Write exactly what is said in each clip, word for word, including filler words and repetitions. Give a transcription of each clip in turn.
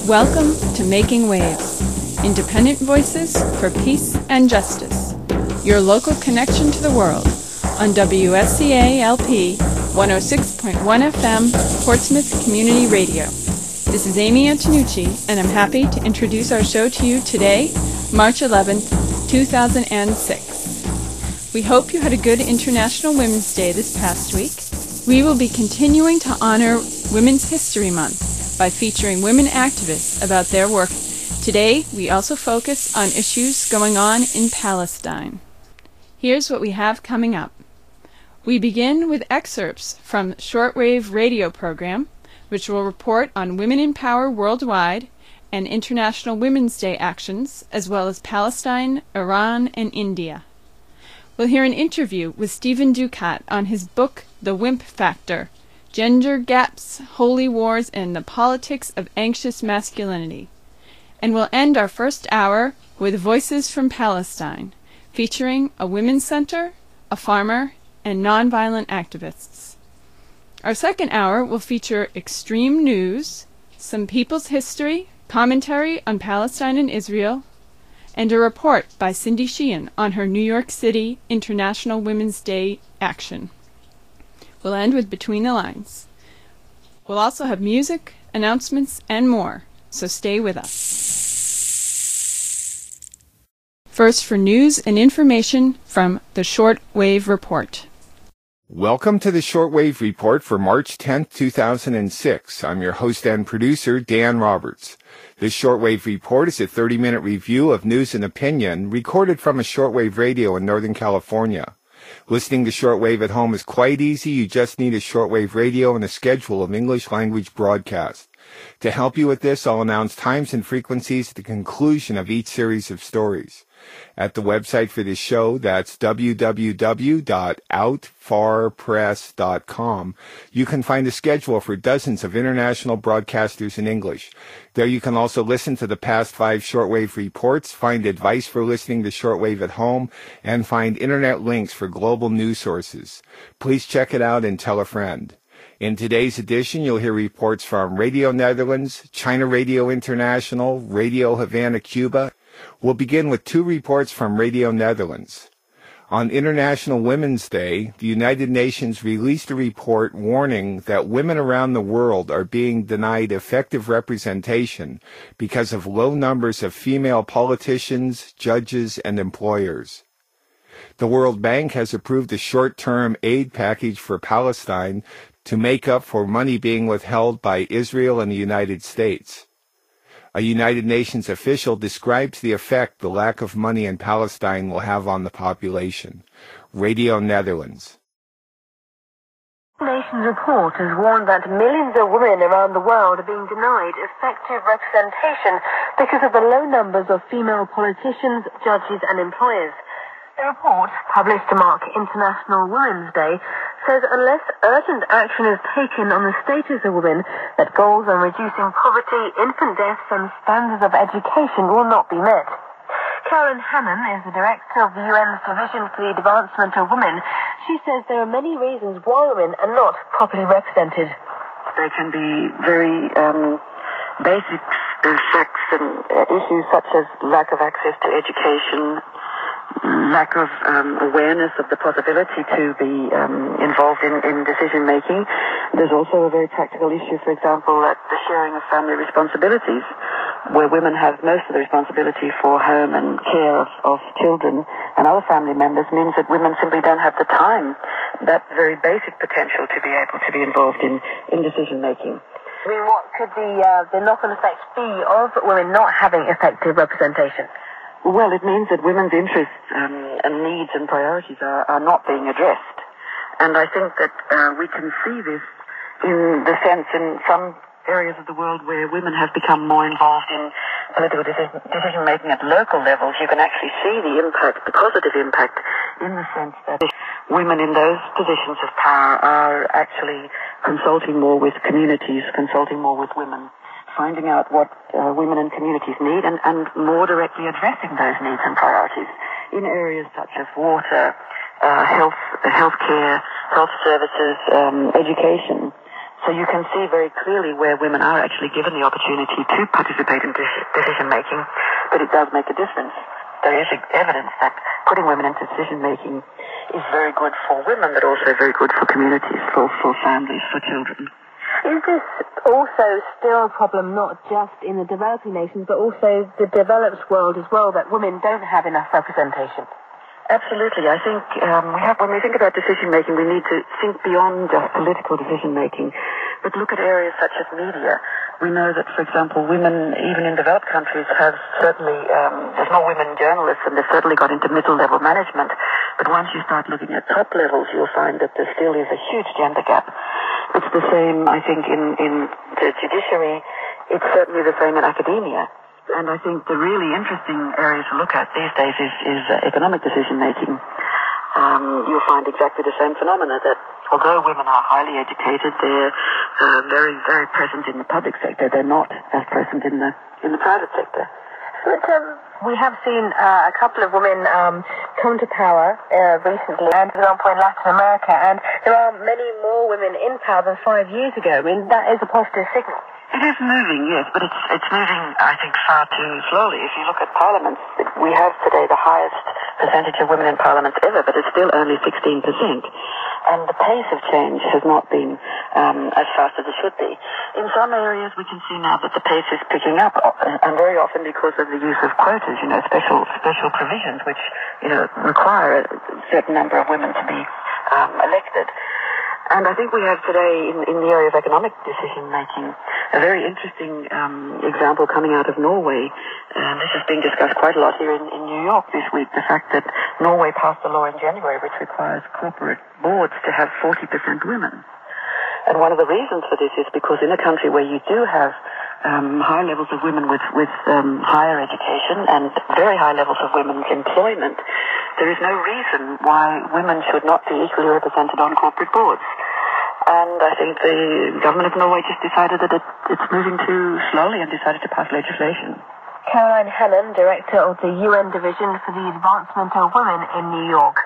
Welcome to Making Waves, independent voices for peace and justice. Your local connection to the world on W S C A L P one oh six point one F M, Portsmouth Community Radio. This is Amy Antonucci, and I'm happy to introduce our show to you today, March eleventh, two thousand six. We hope you had a good International Women's Day this past week. We will be continuing to honor Women's History Month by featuring women activists about their work. Today, we also focus on issues going on in Palestine. Here's what we have coming up. We begin with excerpts from Shortwave Radio program, which will report on Women in Power worldwide and International Women's Day actions, as well as Palestine, Iran, and India. We'll hear an interview with Stephen Ducat on his book, The Wimp Factor, Gender Gaps, Holy Wars, and the Politics of Anxious Masculinity. And we'll end our first hour with Voices from Palestine, featuring a women's center, a farmer, and nonviolent activists. Our second hour will feature extreme news, some people's history, commentary on Palestine and Israel, and a report by Cindy Sheehan on her New York City International Women's Day action. We'll end with Between the Lines. We'll also have music, announcements, and more, so stay with us. First, for news and information from the Shortwave Report. Welcome to the Shortwave Report for March tenth, two thousand six. I'm your host and producer, Dan Roberts. This Shortwave Report is a thirty-minute review of news and opinion recorded from a shortwave radio in Northern California. Listening to shortwave at home is quite easy. You just need a shortwave radio and a schedule of English language broadcasts. To help you with this, I'll announce times and frequencies at the conclusion of each series of stories. At the website for this show, that's w w w dot outfarpress dot com, you can find a schedule for dozens of international broadcasters in English. There you can also listen to the past five shortwave reports, find advice for listening to shortwave at home, and find internet links for global news sources. Please check it out and tell a friend. In today's edition, you'll hear reports from Radio Netherlands, China Radio International, Radio Havana, Cuba. We'll begin with two reports from Radio Netherlands. On International Women's Day, the United Nations released a report warning that women around the world are being denied effective representation because of low numbers of female politicians, judges, and employers. The World Bank has approved a short-term aid package for Palestine to make up for money being withheld by Israel and the United States. A United Nations official describes the effect the lack of money in Palestine will have on the population. Radio Netherlands. The Nations report has warned that millions of women around the world are being denied effective representation because of the low numbers of female politicians, judges, and employers. The report, published to mark International Women's Day, says unless urgent action is taken on the status of women, that goals on reducing poverty, infant deaths, and standards of education will not be met. Karen Hannan is the director of the U N's Division for the Advancement of Women. She says there are many reasons why women are not properly represented. They can be very um, basic uh, facts and uh, issues such as lack of access to education, lack of um, awareness of the possibility to be um, involved in, in decision-making. There's also a very practical issue, for example, that the sharing of family responsibilities, where women have most of the responsibility for home and care of, of children and other family members, means that women simply don't have the time, that very basic potential to be able to be involved in, in decision-making. I mean, what could the, uh, the knock-on effect be of women not having effective representation? Well, it means that women's interests um, and needs and priorities are, are not being addressed. And I think that uh, we can see this in the sense in some areas of the world where women have become more involved in political decision, decision-making at local levels. You can actually see the impact, the positive impact, in the sense that women in those positions of power are actually consulting more with communities, consulting more with women, finding out what uh, women and communities need, and, and more directly addressing those needs and priorities in areas such as water, uh, health, healthcare, health services, um, education. So you can see very clearly where women are actually given the opportunity to participate in decision-making, but it does make a difference. There is evidence that putting women into decision-making is very good for women, but also very good for communities, for, for families, for children. Is this also still a problem not just in the developing nations, but also the developed world as well, that women don't have enough representation? Absolutely. I think um, we have, when we think about decision-making, we need to think beyond just political decision-making, but look at areas such as media. We know that, for example, women, even in developed countries, have certainly, um, there's more women journalists, and they've certainly got into middle-level management. But once you start looking at top levels, you'll find that there still is a huge gender gap. It's the same, I think, in, in the judiciary. It's certainly the same in academia. And I think the really interesting area to look at these days is, is uh, economic decision-making. Um, you'll find exactly the same phenomena, that although women are highly educated, they're uh, very, very present in the public sector. They're not as present in the in the private sector. But um, we have seen uh, a couple of women um, come to power uh, recently, and for example in Latin America, and there are many more women in power than five years ago. I mean, that is a positive signal. It is moving, yes, but it's it's moving, I think, far too slowly. If you look at parliaments, we have today the highest percentage of women in parliaments ever, but it's still only sixteen percent. And the pace of change has not been um, as fast as it should be. In some areas, we can see now that the pace is picking up, and very often because of the use of quotas, you know, special special provisions which, you know, require a certain number of women to be um, elected. And I think we have today, in, in the area of economic decision-making, a very interesting um, example coming out of Norway. And this has been discussed quite a lot here in, in New York this week, the fact that Norway passed a law in January which requires corporate boards to have forty percent women. And one of the reasons for this is because in a country where you do have um, high levels of women with, with um, higher education and very high levels of women's employment, there is no reason why women should not be equally represented on corporate boards. And I think the government of Norway just decided that it, it's moving too slowly and decided to pass legislation. Caroline Hannon, Director of the U N Division for the Advancement of Women in New York.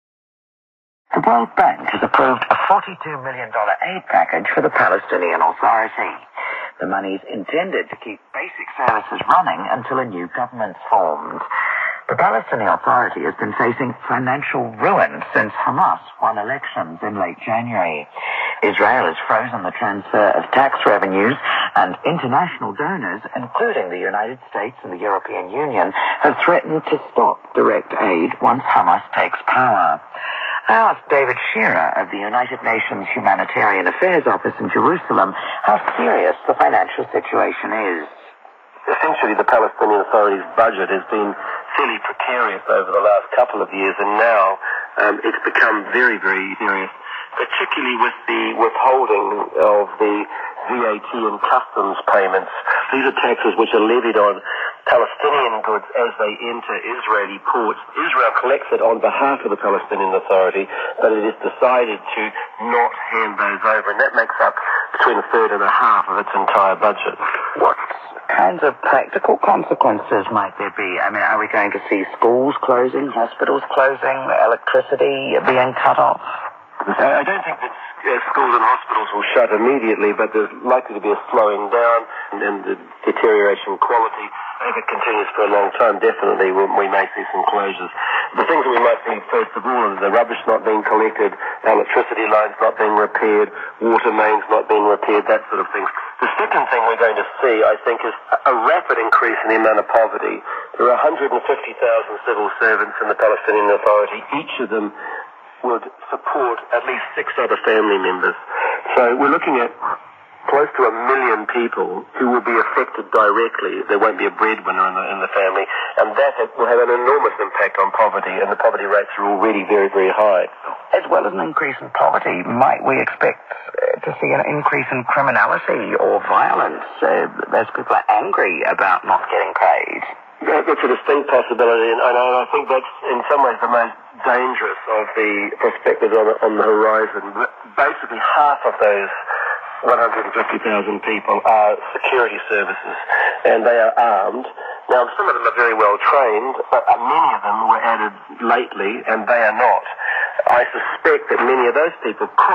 The World Bank has approved a forty-two million dollars aid package for the Palestinian Authority. The money is intended to keep basic services running until a new government's formed. The Palestinian Authority has been facing financial ruin since Hamas won elections in late January. Israel has frozen the transfer of tax revenues, and international donors, including the United States and the European Union, have threatened to stop direct aid once Hamas takes power. I asked David Shearer of the United Nations Humanitarian Affairs Office in Jerusalem how serious the financial situation is. Essentially, the Palestinian Authority's budget has been fairly precarious over the last couple of years, and now um, it's become very, very serious, particularly with the withholding of the V A T and customs payments. These are taxes which are levied on Palestinian goods as they enter Israeli ports. Israel collects it on behalf of the Palestinian Authority, but it has decided to not hand those over, and that makes up between a third and a half of its entire budget. What kinds of practical consequences might there be? I mean, are we going to see schools closing, hospitals closing, electricity being cut off? I don't think that uh, schools and hospitals will shut immediately, but there's likely to be a slowing down and, and the deterioration in quality. If it continues for a long time, definitely we, we may see some closures. The things that we might see, first of all, are the rubbish not being collected, electricity lines not being repaired, water mains not being repaired, that sort of thing. The second thing we're going to see, I think, is a rapid increase in the amount of poverty. There are one hundred fifty thousand civil servants in the Palestinian Authority. Each of them would support at least six other family members. So we're looking at close to a million people who will be affected directly. There won't be a breadwinner in the, in the family, and that has, will have an enormous impact on poverty, and the poverty rates are already very, very high. As well as an increase in poverty, might we expect uh, to see an increase in criminality or violence uh, as people are angry about not getting paid? That, that's a distinct possibility, and, and I think that's in some ways the most dangerous of the perspectives on, on the horizon. Basically, half of those one hundred fifty thousand people are security services, and they are armed. Now, some of them are very well trained, but many of them were added lately, and they are not. I suspect that many of those people could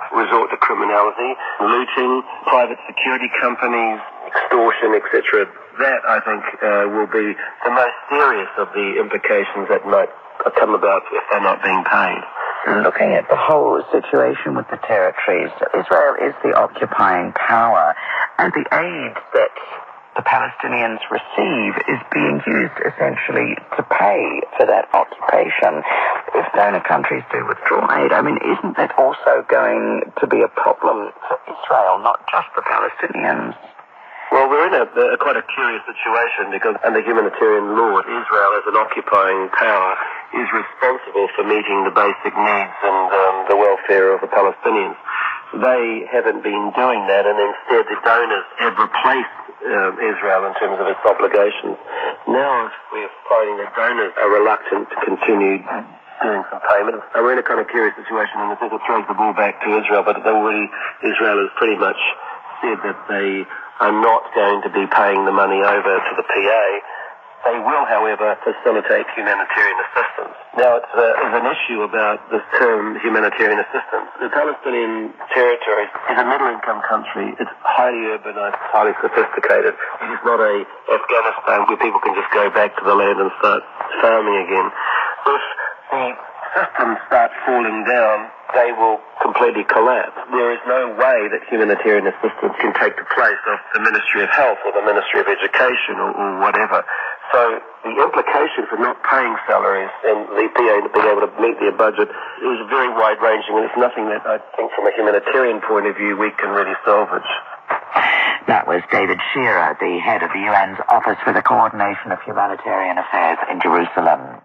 resort to criminality, looting, private security companies, extortion, et cetera. That, I think, uh, will be the most serious of the implications that might come about if they're not being paid. Looking at the whole situation with the territories, Israel is the occupying power, and the aid that the Palestinians receive is being used essentially to pay for that occupation. If donor countries do withdraw aid, I mean, isn't that also going to be a problem for Israel, not just the Palestinians? Well, we're in a, a quite a curious situation because under humanitarian law, Israel as an occupying power is responsible for meeting the basic needs and um, the welfare of the Palestinians. They haven't been doing that, and instead the donors have replaced um, Israel in terms of its obligations. Now we're finding that donors are reluctant to continue doing some payments. And we're in a kind of curious situation, and I think it throws the ball back to Israel, but already Israel has pretty much said that they are not going to be paying the money over to the P A. They will, however, facilitate humanitarian assistance. Now, it's a, it's an issue about the term humanitarian assistance. The Palestinian territory is a middle-income country. It's highly urbanized, highly sophisticated. It is not a Afghanistan where people can just go back to the land and start farming again. If the systems start falling down, they will completely collapse. There is no way that humanitarian assistance can take the place of the Ministry of Health or the Ministry of Education or, or whatever. So the implication for not paying salaries and the P A being able to meet their budget is very wide-ranging, and it's nothing that I think from a humanitarian point of view we can really salvage. That was David Shearer, the head of the U N's Office for the Coordination of Humanitarian Affairs in Jerusalem.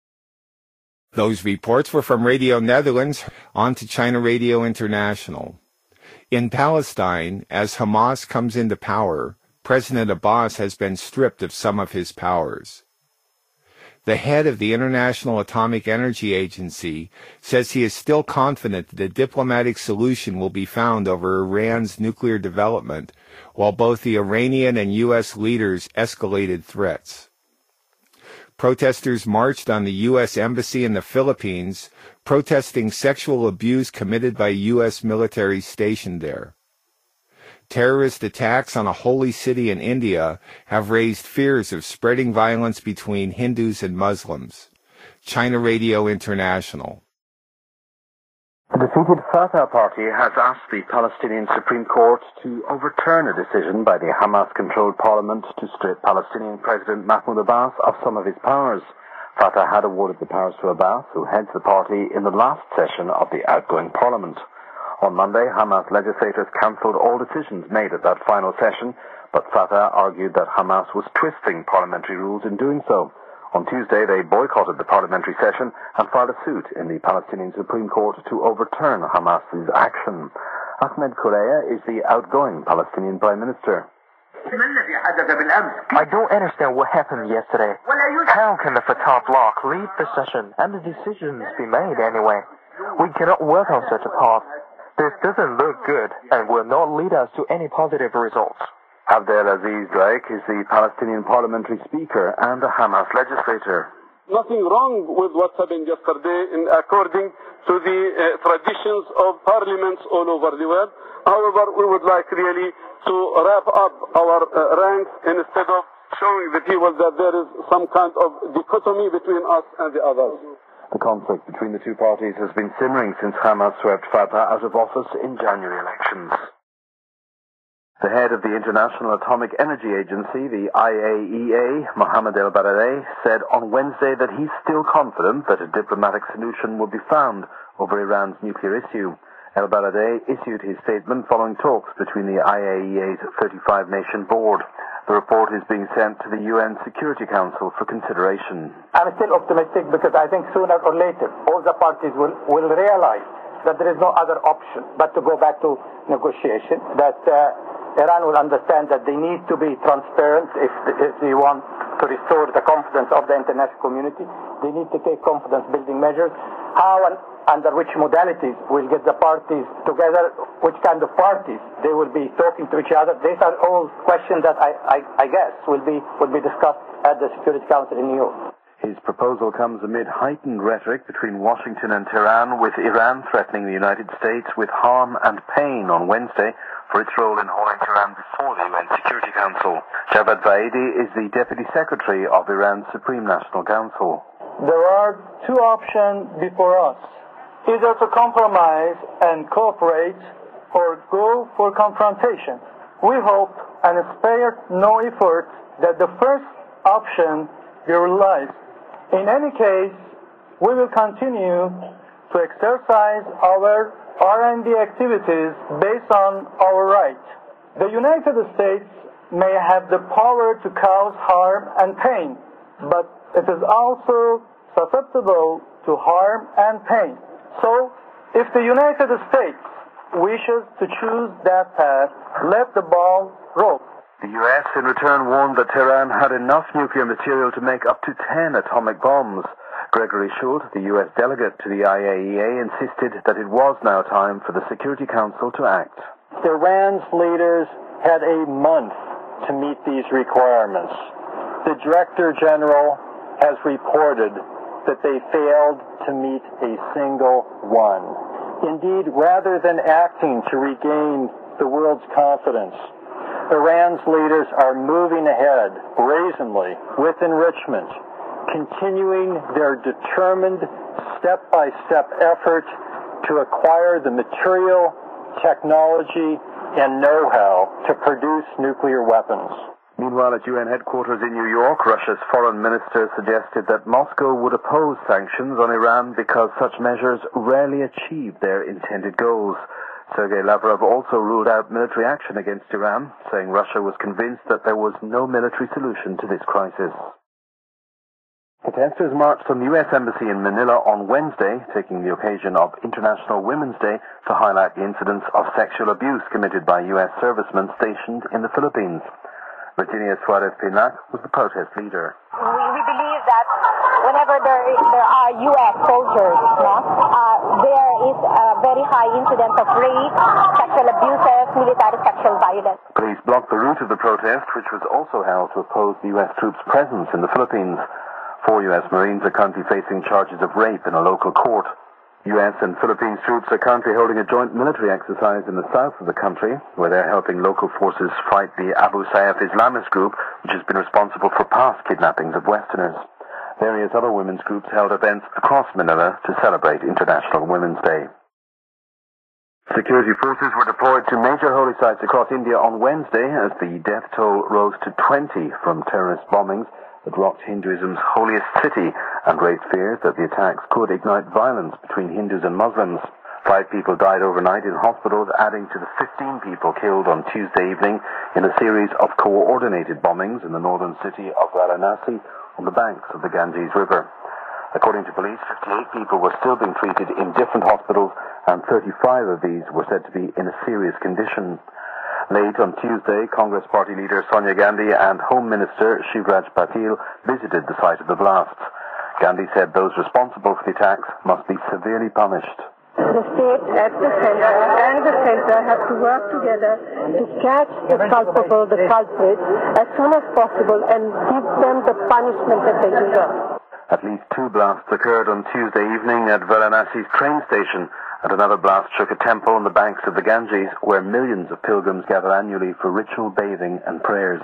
Those reports were from Radio Netherlands, on to China Radio International. In Palestine, as Hamas comes into power, President Abbas has been stripped of some of his powers. The head of the International Atomic Energy Agency says he is still confident that a diplomatic solution will be found over Iran's nuclear development, while both the Iranian and U S leaders escalated threats. Protesters marched on the U S Embassy in the Philippines, protesting sexual abuse committed by U S military stationed there. Terrorist attacks on a holy city in India have raised fears of spreading violence between Hindus and Muslims. China Radio International. The defeated Fatah party has asked the Palestinian Supreme Court to overturn a decision by the Hamas-controlled parliament to strip Palestinian President Mahmoud Abbas of some of his powers. Fatah had awarded the powers to Abbas, who heads the party, in the last session of the outgoing parliament. On Monday, Hamas legislators cancelled all decisions made at that final session, but Fatah argued that Hamas was twisting parliamentary rules in doing so. On Tuesday, they boycotted the parliamentary session and filed a suit in the Palestinian Supreme Court to overturn Hamas's action. Ahmed Kureya is the outgoing Palestinian Prime Minister. I don't understand what happened yesterday. How can the Fatah bloc lead the session and the decisions be made anyway? We cannot work on such a path. This doesn't look good and will not lead us to any positive results. Abdel Aziz Raik is the Palestinian parliamentary speaker and a Hamas legislator. Nothing wrong with what happened yesterday in according to the uh, traditions of parliaments all over the world. However, we would like really to wrap up our uh, ranks instead of showing the people that there is some kind of dichotomy between us and the others. The conflict between the two parties has been simmering since Hamas swept Fatah out of office in January elections. The head of the International Atomic Energy Agency, the I A E A, Mohammed El-Baradei, said on Wednesday that he's still confident that a diplomatic solution will be found over Iran's nuclear issue. El-Baradei issued his statement following talks between the I A E A's thirty-five nation board. The report is being sent to the U N Security Council for consideration. I'm still optimistic because I think sooner or later all the parties will, will realize that there is no other option but to go back to negotiation, that uh, Iran will understand that they need to be transparent if, if they want to restore the confidence of the international community. They need to take confidence-building measures. How and under which modalities will get the parties together, which kind of parties they will be talking to each other. These are all questions that I, I, I guess will be, will be discussed at the Security Council in New York. His proposal comes amid heightened rhetoric between Washington and Tehran, with Iran threatening the United States with harm and pain on Wednesday for its role in hauling Tehran before the U N Security Council. Javad Vaidi is the Deputy Secretary of Iran's Supreme National Council. There are two options before us. Either to compromise and cooperate or go for confrontation. We hope and spare no effort that the first option be realized. In any case, we will continue to exercise our R and D activities based on our right. The United States may have the power to cause harm and pain, but it is also susceptible to harm and pain. So, if the United States wishes to choose that path, let the ball roll. The U S in return warned that Tehran had enough nuclear material to make up to ten atomic bombs. Gregory Shultz, the U S delegate to the I A E A, insisted that it was now time for the Security Council to act. Iran's leaders had a month to meet these requirements. The Director General has reported that they failed to meet a single one. Indeed, rather than acting to regain the world's confidence, Iran's leaders are moving ahead brazenly with enrichment, continuing their determined step-by-step effort to acquire the material, technology, and know-how to produce nuclear weapons. Meanwhile, at U N headquarters in New York, Russia's foreign minister suggested that Moscow would oppose sanctions on Iran because such measures rarely achieve their intended goals. Sergei Lavrov also ruled out military action against Iran, saying Russia was convinced that there was no military solution to this crisis. Protesters marched from the U S Embassy in Manila on Wednesday, taking the occasion of International Women's Day to highlight the incidents of sexual abuse committed by U S servicemen stationed in the Philippines. Virginia Suarez Pinac was the protest leader. We, we believe that whenever there, is, there are U S soldiers, no, uh, there is a very high incidence of rape, sexual abuses, military sexual violence. Police blocked the route of the protest, which was also held to oppose the U S troops' presence in the Philippines. Four U S Marines are currently facing charges of rape in a local court. U S and Philippines troops are currently holding a joint military exercise in the south of the country, where they're helping local forces fight the Abu Sayyaf Islamist group, which has been responsible for past kidnappings of Westerners. Various other women's groups held events across Manila to celebrate International Women's Day. Security forces were deployed to major holy sites across India on Wednesday as the death toll rose to twenty from terrorist bombings that rocked Hinduism's holiest city and raised fears that the attacks could ignite violence between Hindus and Muslims. Five people died overnight in hospitals, adding to the fifteen people killed on Tuesday evening in a series of coordinated bombings in the northern city of Varanasi on the banks of the Ganges River. According to police, fifty-eight people were still being treated in different hospitals, and thirty-five of these were said to be in a serious condition. Late on Tuesday, Congress Party leader Sonia Gandhi and Home Minister Shivraj Patil visited the site of the blasts. Gandhi said those responsible for the attacks must be severely punished. The state at the center and the center have to work together to catch the culpable, the culprits, as soon as possible and give them the punishment that they deserve. At least two blasts occurred on Tuesday evening at Varanasi's train station, and another blast shook a temple on the banks of the Ganges, where millions of pilgrims gather annually for ritual bathing and prayers.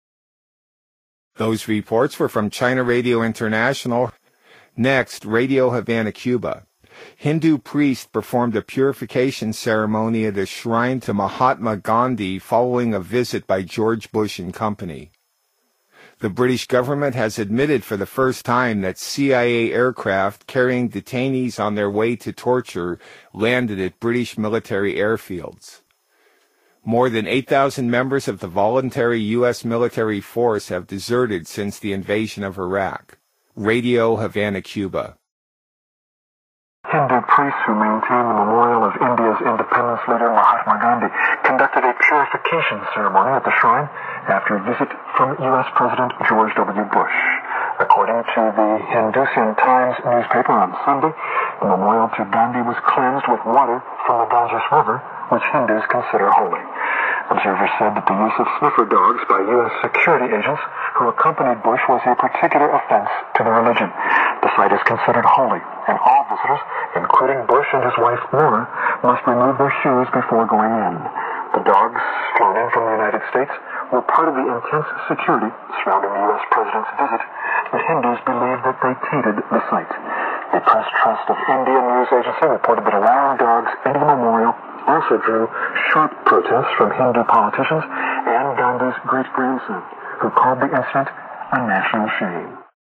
Those reports were from China Radio International. Next, Radio Havana, Cuba. Hindu priest performed a purification ceremony at a shrine to Mahatma Gandhi following a visit by George Bush and Company. The British government has admitted for the first time that C I A aircraft carrying detainees on their way to torture landed at British military airfields. More than eight thousand members of the voluntary U S military force have deserted since the invasion of Iraq. Radio Havana, Cuba. Hindu priests who maintain the memorial of India's independence leader Mahatma Gandhi conducted a purification ceremony at the shrine after a visit from U S President George W. Bush. According to the Hindusian Times newspaper on Sunday, the memorial to Gandhi was cleansed with water from the Ganges River, which Hindus consider holy. Observers said that the use of sniffer dogs by U S security agents who accompanied Bush was a particular offense to the religion. The site is considered holy, and all visitors, including Bush and his wife Laura, must remove their shoes before going in. The dogs flown in from the United States were part of the intense security surrounding the U S president's visit, but Hindus believe that they tainted the site. The Press Trust of India news agency reported that allowing dogs into the memorial also drew sharp protests from Hindu politicians and Gandhi's great-grandson, who called the incident a national shame.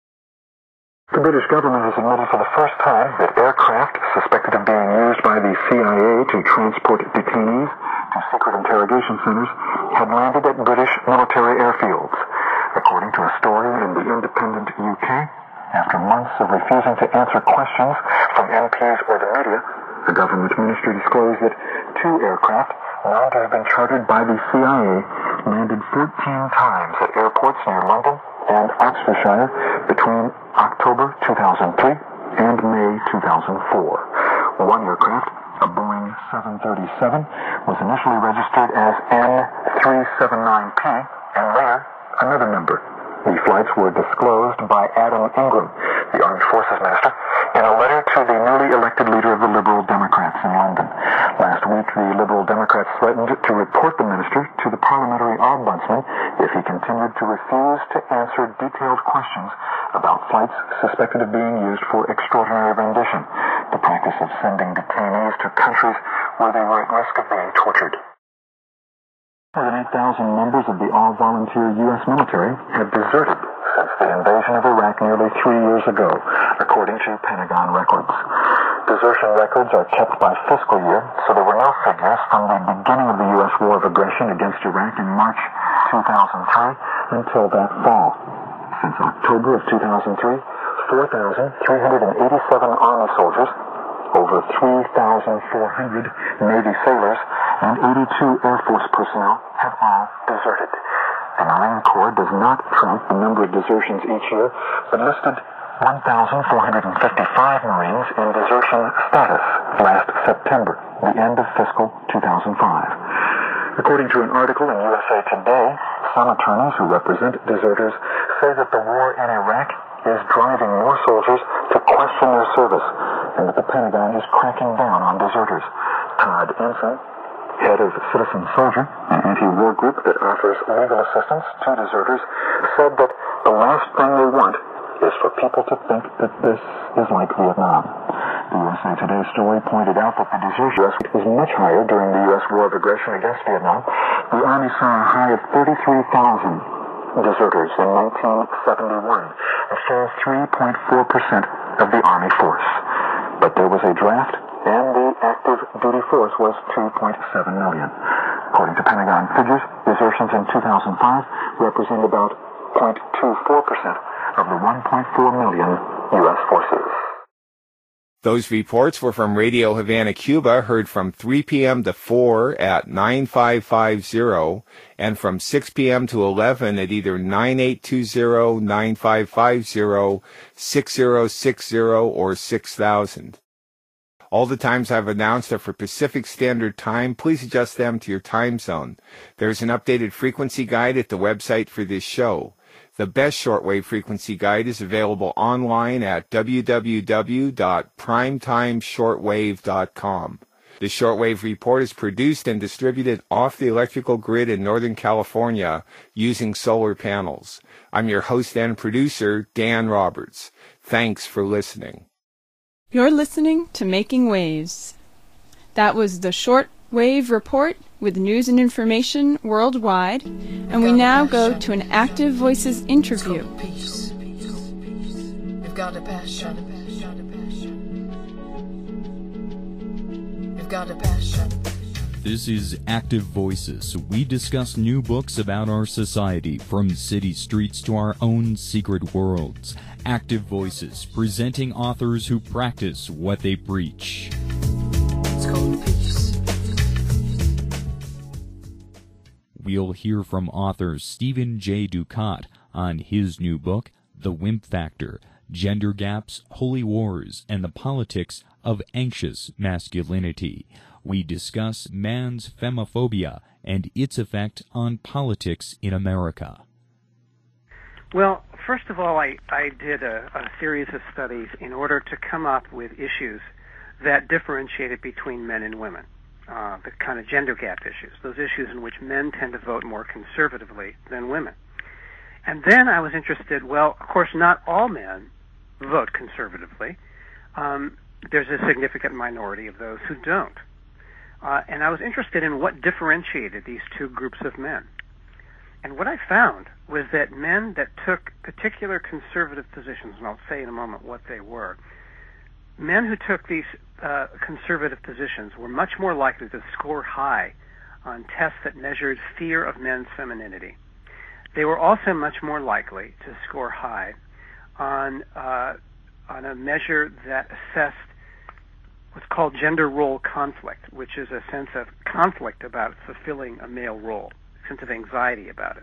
The British government has admitted for the first time that aircraft suspected of being used by the C I A to transport detainees to secret interrogation centers had landed at British military airfields. According to a story in the Independent U K, after months of refusing to answer questions from M Ps or the media, the government ministry disclosed that two aircraft, known to have been chartered by the C I A, landed fourteen times at airports near London and Oxfordshire between October two thousand three and May two thousand four. One aircraft, a Boeing seven thirty-seven, was initially registered as N three seventy-nine P and later another number. The flights were disclosed by Adam Ingram, the Armed Forces Minister, in a letter to the newly elected leader of the Liberal Democrats in London. Last week, the Liberal Democrats threatened to report the minister to the parliamentary ombudsman if he continued to refuse to answer detailed questions about flights suspected of being used for extraordinary rendition, the practice of sending detainees to countries where they were at risk of being tortured. More than eight thousand members of the all-volunteer U S military have deserted since the invasion of Iraq nearly three years ago, according to Pentagon records. Desertion records are kept by fiscal year, so there were no figures from the beginning of the U S war of aggression against Iraq in March two thousand three until that fall. Since October of two thousand three, four thousand three hundred eighty-seven Army soldiers, over three thousand four hundred Navy sailors, and eighty-two Air Force personnel have all deserted. The Marine Corps does not track the number of desertions each year, but listed one thousand four hundred fifty-five Marines in desertion status last September, the end of fiscal two thousand five. According to an article in U S A Today, some attorneys who represent deserters say that the war in Iraq is driving more soldiers to question their service, and that the Pentagon is cracking down on deserters. Todd Ensign, head of Citizen Soldier, an anti-war group that offers legal assistance to deserters, said that the last thing they want is for people to think that this is like Vietnam. The U S A Today story pointed out that the desertion rate was much higher during the U S war of aggression against Vietnam. The Army saw a high of thirty-three thousand deserters in nineteen seventy-one, a full three point four percent of the Army force. But there was a draft, and the active duty force was two point seven million. According to Pentagon figures, desertions in two thousand five represent about zero point two four percent of the one point four million U S forces. Those reports were from Radio Havana, Cuba, heard from three p.m. to four at nine five five zero, and from six p.m. to eleven at either nine eight two zero, nine five five zero, six zero six zero, or six thousand. All the times I've announced are for Pacific Standard Time. Please adjust them to your time zone. There's an updated frequency guide at the website for this show. The best shortwave frequency guide is available online at w w w dot primetime shortwave dot com. The Shortwave Report is produced and distributed off the electrical grid in Northern California using solar panels. I'm your host and producer, Dan Roberts. Thanks for listening. You're listening to Making Waves. That was the Shortwave Report with news and information worldwide, and we now go to an Active Voices interview. We've got a passion. We've got a passion. This is Active Voices. We discuss new books about our society, from city streets to our own secret worlds. Active Voices, presenting authors who practice what they preach. It's called peace. We'll hear from author Stephen J. Ducat on his new book, The Wimp Factor, Gender Gaps, Holy Wars, and the Politics of Anxious Masculinity. We discuss man's femophobia and its effect on politics in America. Well, first of all, I, I did a, a series of studies in order to come up with issues that differentiated between men and women, uh, the kind of gender gap issues, those issues in which men tend to vote more conservatively than women. And then I was interested, well, of course, not all men vote conservatively. Um, there's a significant minority of those who don't. Uh, and I was interested in what differentiated these two groups of men. And what I found was that men that took particular conservative positions, and I'll say in a moment what they were, men who took these uh, conservative positions were much more likely to score high on tests that measured fear of men's femininity. They were also much more likely to score high on uh, on a measure that assessed what's called gender role conflict, which is a sense of conflict about fulfilling a male role, a sense of anxiety about it.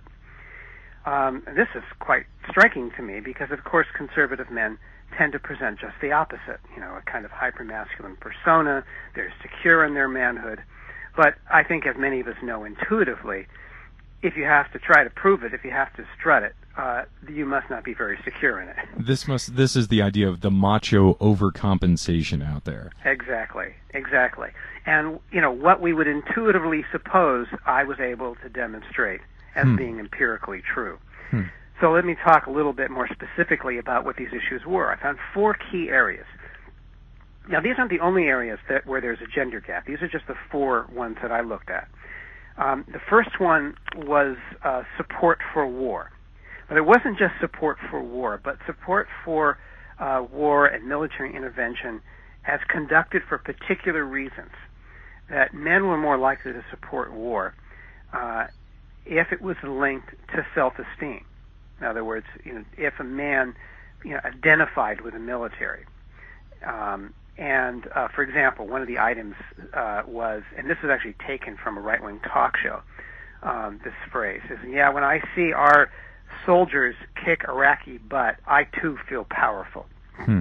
Um, and this is quite striking to me because, of course, conservative men tend to present just the opposite, you know, a kind of hypermasculine persona. They're secure in their manhood. But I think, as many of us know intuitively, if you have to try to prove it, if you have to strut it, uh, you must not be very secure in it. This must. This is the idea of the macho overcompensation out there. Exactly, exactly. And, you know, what we would intuitively suppose I was able to demonstrate as hmm. being empirically true. Hmm. So let me talk a little bit more specifically about what these issues were. I found four key areas. Now, these aren't the only areas that where there's a gender gap. These are just the four ones that I looked at. Um, the first one was uh, support for war. But it wasn't just support for war, but support for uh, war and military intervention as conducted for particular reasons. That men were more likely to support war uh, if it was linked to self-esteem. In other words, you know, if a man, you know, identified with the military. Um, and, uh, for example, one of the items uh, was, and this is actually taken from a right-wing talk show, um, this phrase is, yeah, when I see our soldiers kick Iraqi butt, I too feel powerful. Hmm.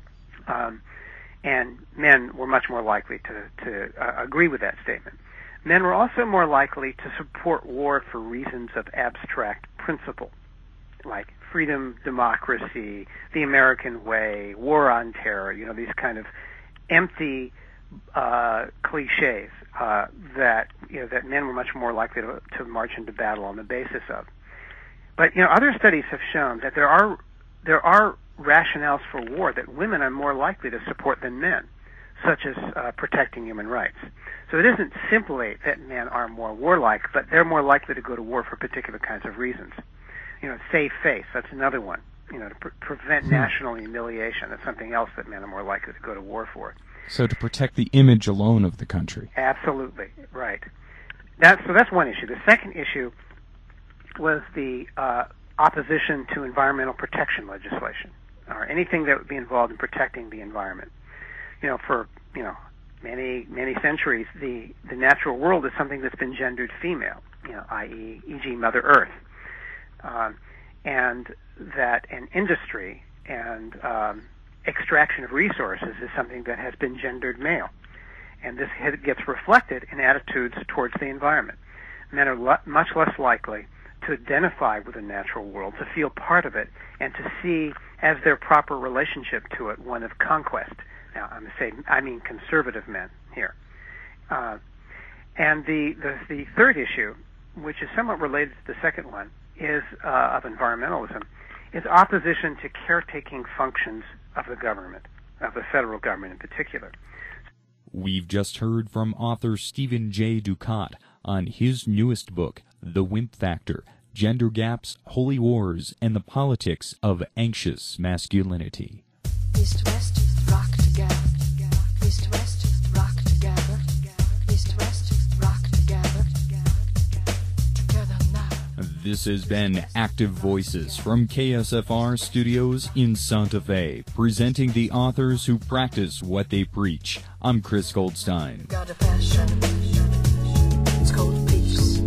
Um, and men were much more likely to, to uh, agree with that statement. Men were also more likely to support war for reasons of abstract principle, like freedom, democracy, the American way, war on terror, you know, these kind of empty uh, cliches uh, that, you know, that men were much more likely to, to march into battle on the basis of. But, you know, other studies have shown that there are there are rationales for war that women are more likely to support than men, such as uh, protecting human rights. So it isn't simply that men are more warlike, but they're more likely to go to war for particular kinds of reasons. You know, save face, that's another one. You know, to pre- prevent hmm. national humiliation, that's something else that men are more likely to go to war for. So to protect the image alone of the country. Absolutely, right. That, so that's one issue. The second issue was the uh, opposition to environmental protection legislation, or anything that would be involved in protecting the environment. You know, for, you know, many, many centuries, the, the natural world is something that's been gendered female, you know, that is, for example, Mother Earth. Um, and that an industry and um, extraction of resources is something that has been gendered male. And this gets reflected in attitudes towards the environment. Men are lo- much less likely to identify with the natural world, to feel part of it, and to see as their proper relationship to it one of conquest. Now, I'm going to say, I mean conservative men here. Uh, and the, the, the third issue, which is somewhat related to the second one, is uh, of environmentalism, is opposition to caretaking functions of the government, of the federal government in particular. We've just heard from author Stephen J. Dukat on his newest book, The Wimp Factor, Gender Gaps, Holy Wars, and the Politics of Anxious Masculinity. East-West, rock together. East-West, rock together. East-West, rock together. Together now. This has been Active Voices from K S F R Studios in Santa Fe, presenting the authors who practice what they preach. I'm Chris Goldstein. Got a passion. It's called peace.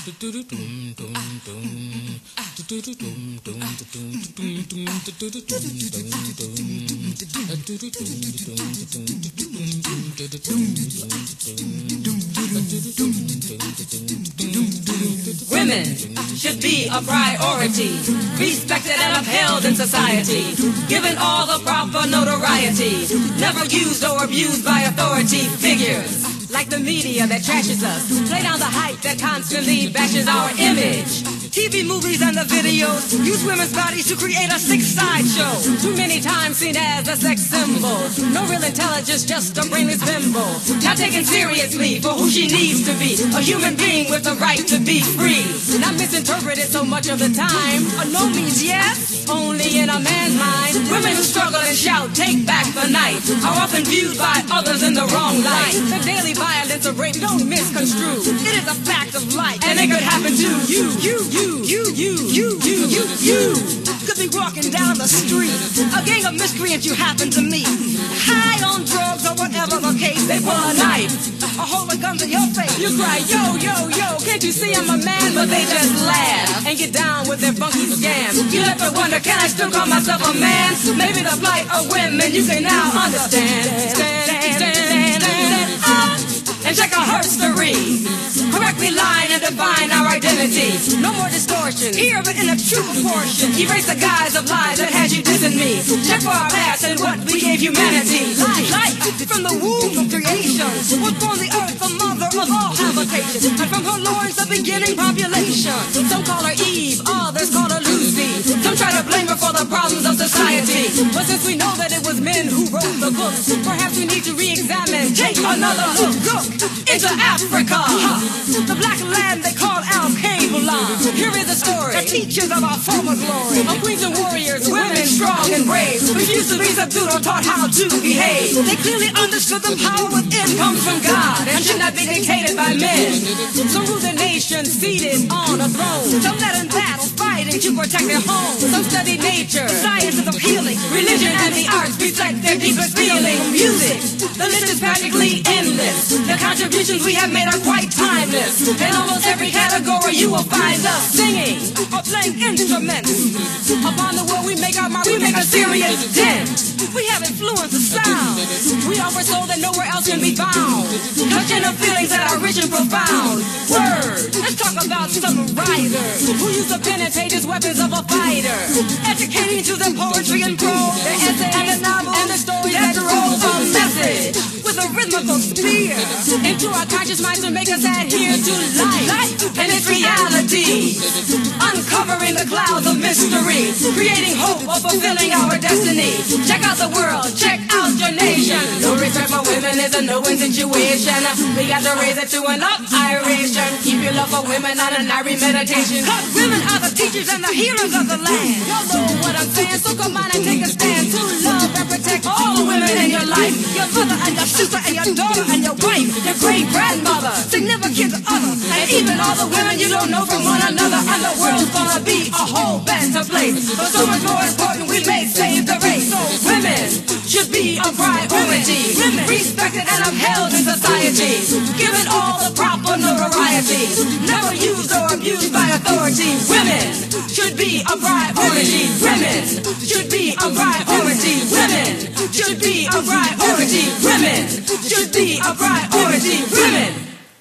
Women should be a priority, respected and upheld in society, given all the proper notoriety, never used or abused by authority figures. Like the media that trashes us, play down the hype that constantly bashes our image. T V movies and the videos use women's bodies to create a sick sideshow. Too many times seen as a sex symbol. No real intelligence, just a brainless bimbo. Not taken seriously for who she needs to be. A human being with the right to be free. Not misinterpreted so much of the time. A no means yes, only in a man's mind. Women who struggle and shout, take back the night, are often viewed by others in the wrong light. The daily violence of rape don't misconstrue. It is a fact of life, and it could happen to you. You, you. You, you, you, you, you, you, you could be walking down the street. A gang of miscreants you happen to meet. High on drugs or whatever the case. They pull a knife or hold a gun to your face. You cry, yo, yo, yo, can't you see I'm a man? But they just laugh and get down with their funky scam. You left to wonder, can I still call myself a man? Maybe the plight of women you can now understand. Stand, stand, stand, stand up and check our history. Correctly line and define our identity. No more distortion, here but in a true proportion. Erase the guise of lies that had you dissing me. Check for our past and what we gave humanity. Life, from the womb of creation, was born the earth, the mother of all habitation. And from her loins the beginning population. Some call her Eve, others call her Lucy. Some try to blame her for the problems of society. But since we know that it was men who wrote the books, perhaps we need to re-examine, take another look, look into Africa. The black land they call Al-Qaeda. Here is a story that teaches of our former glory. Of queens and warriors, women strong and brave, refused to be subdued or taught how to behave. They clearly understood the power within comes from God and should not be dictated by men. Some rule the nation seated on a throne. Some led in battle, fighting to protect their homes. Some studied nature, sciences of healing. Religion and the arts reflect their deepest feeling. Music, the list is practically endless. The contributions we have made are quite timeless. In almost every category you will find us singing or playing instruments. Upon the world we make our mark, we make a serious dent. We have influenced the sound. We offer soul that nowhere else can be found. Touching the feelings that are rich and profound. Word, let's talk about some writers who use the pen and pages weapons of a fighter. Educating to them poetry and prose, their essays and the novels and the stories that drove a message with a rhythmical spear into our conscious minds to make us adhere to life and its reality. Uncovering the clouds of mystery, creating hope of fulfilling our destiny. Check out the world, check out your nation. No respect for women is a no-win situation. We got to raise it to an up-iration. Keep your love for women on an Irie meditation. Cause women are the teachers and the healers of the land. Y'all know what I'm saying, so come on and take a stand to love and protect all the women in your life. Your mother and your sister and your daughter and your wife, your great-grandmother, significant other, and even all the women you don't know from one another. And the world's gonna be a whole better place. But so much more important, we may save the race. So women should be a priority, respected and upheld in society, given all the proper notoriety, never used or abused by authority. Women should be a priority. Women should be a priority. Women should be a priority. Women should be a priority. Women.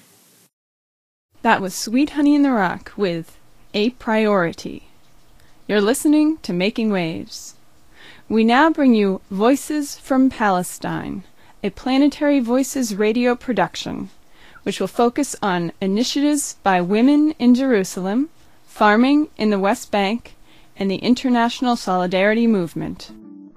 That was Sweet Honey in the Rock with A Priority. You're listening to Making Waves. We now bring you Voices from Palestine, a Planetary Voices radio production, which will focus on initiatives by women in Jerusalem, farming in the West Bank, and the international solidarity movement.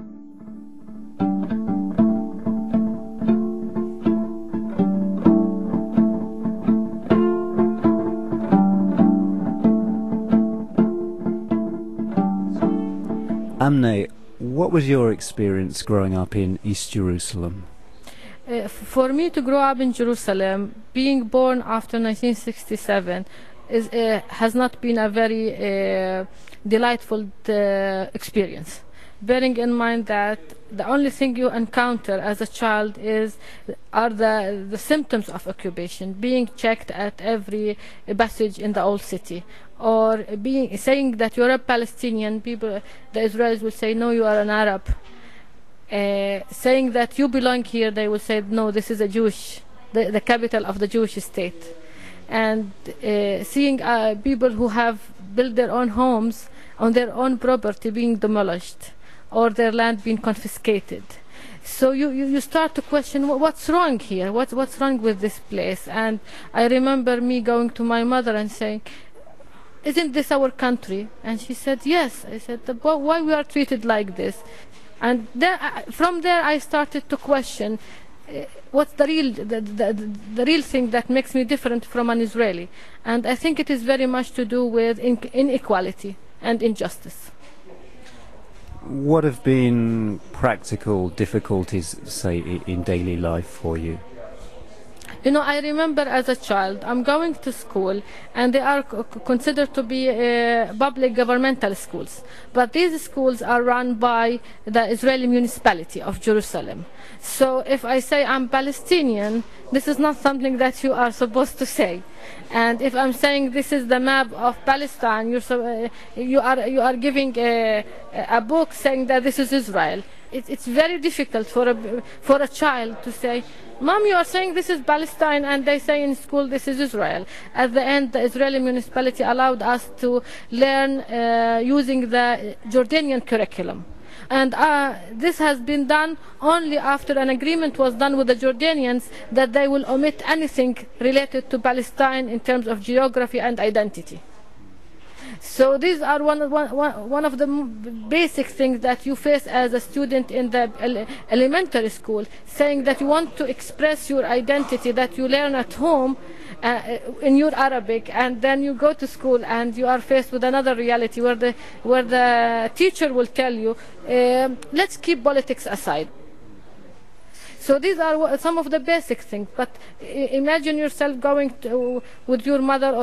Amne, what was your experience growing up in East Jerusalem? Uh, for me to grow up in Jerusalem, being born after nineteen sixty-seven, is, uh, has not been a very uh, delightful uh, experience. bearing in mind that the only thing you encounter as a child is are the the symptoms of occupation, being checked at every passage in the old city, or being saying that you're a Palestinian. People, the Israelis will say, no, you are an Arab. Uh, saying that you belong here, they will say, no, this is a Jewish, the, the capital of the Jewish state. And uh, seeing uh, people who have built their own homes on their own property being demolished, or their land being confiscated. So you, you, you start to question, what's wrong here? What, what's wrong with this place? And I remember me going to my mother and saying, isn't this our country? And she said, yes. I said, why we are treated like this? And there, from there I started to question, uh, what's the real, the, the, the real thing that makes me different from an Israeli? And I think it is very much to do with in inequality and injustice. What have been practical difficulties, say, in daily life for you? You know, I remember as a child, I'm going to school, and they are considered to be uh, public governmental schools. But these schools are run by the Israeli municipality of Jerusalem. So if I say I'm Palestinian, this is not something that you are supposed to say. And if I'm saying this is the map of Palestine, you're so, uh, you are you are giving a, a book saying that this is Israel. It, it's very difficult for a for a child to say, Mom, you are saying this is Palestine, and they say in school this is Israel. At the end, the Israeli municipality allowed us to learn uh, using the Jordanian curriculum. And uh, this has been done only after an agreement was done with the Jordanians that they will omit anything related to Palestine in terms of geography and identity. So these are one, one, one of the basic things that you face as a student in the ele elementary school, saying that you want to express your identity that you learn at home uh, in your Arabic, and then you go to school and you are faced with another reality where the, where the teacher will tell you, uh, let's keep politics aside. So these are some of the basic things, but imagine yourself going to, with your mother or